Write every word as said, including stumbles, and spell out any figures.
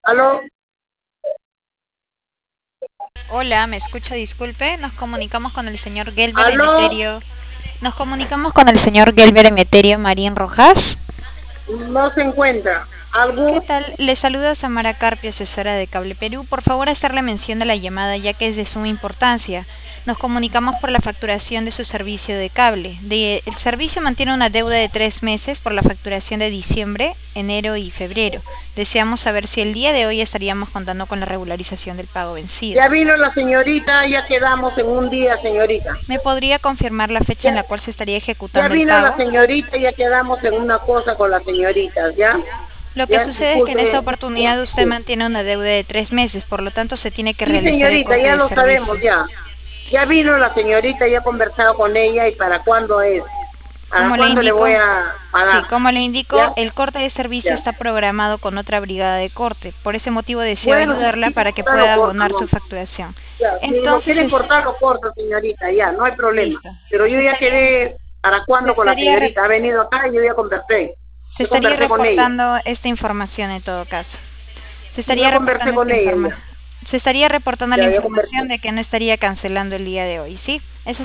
¿Aló? Hola, ¿me escucha? Disculpe, nos comunicamos con el señor Gelber ¿Aló? Emeterio. Nos comunicamos con el señor Gelber Emeterio Marín Rojas. No se encuentra. ¿Qué ¿Algo? tal? Le saluda Samara Carpio, asesora de Cable Perú. Por favor, hacerle mención de la llamada ya que es de suma importancia. Nos comunicamos por la facturación de su servicio de cable. De- el servicio mantiene una deuda de tres meses por la facturación de diciembre, enero y febrero. Deseamos saber si el día de hoy estaríamos contando con la regularización del pago vencido. Ya vino la señorita, ya quedamos en un día, señorita. ¿Me podría confirmar la fecha en Ya, la cual se estaría ya ejecutando el vino la pago? señorita, ya quedamos en una cosa con la señorita, ¿ya? Lo que Ya, sucede es que en esta disculpe. oportunidad usted mantiene una deuda de tres meses, por lo tanto se tiene que Sí, realizar el señorita, corte ya de lo sabemos, servicio. ya. Ya vino la señorita, ya he conversado con ella y para cuándo es. ¿Para Como le cuándo le voy indico, a sí, pagar? como le indico, ¿Ya? el corte de servicio Ya. está programado con otra brigada de corte. Por ese motivo deseo Bueno, si ayudarla quieren para que cortarlo, pueda abonar corto, su facturación. ya, si lo Entonces, quieren es- cortar, lo corto, señorita, ya, no hay problema. listo. Pero yo Se ya estaría, quedé, ¿para se cuándo con la estaría, re- señorita? Ha venido acá y yo ya conversé. se Yo estaría conversé con ella. reportando esta información en todo caso. Se Sí, estaría yo conversé reportando esta con ella informa ya. se estaría reportando la Ya, yo información conversé. de que no estaría cancelando el día de hoy, ¿sí?